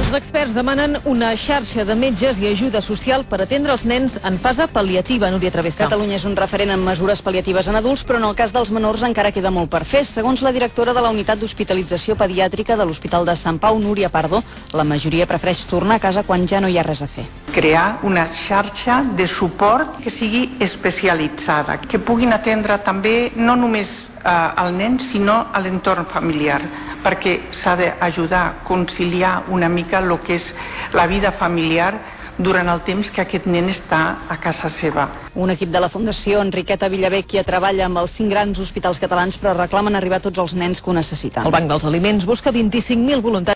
Els experts demanen una xarxa de metges i ajuda social per atendre els nens en fase pal·liativa, Núria Travessa. Catalunya és un referent en mesures pal·liatives en adults, però en el cas dels menors encara queda molt per fer. Segons la directora de la unitat d'hospitalització pediàtrica de l'Hospital de Sant Pau, Núria Pardo, la majoria prefereix tornar a casa quan ja no hi ha res a fer. Crear una xarxa de suport que sigui especialitzada, que puguin atendre també no només al nen, sinó a l'entorn familiar, perquè s'ha d'ajudar a conciliar una mica el que és la vida familiar durant el temps que aquest nen està a casa seva. Un equip de la Fundació Enriqueta Villavecchia treballa amb els 5 grans hospitals catalans, però reclamen arribar a tots els nens que ho necessiten. El Banc dels Aliments busca 25.000 voluntaris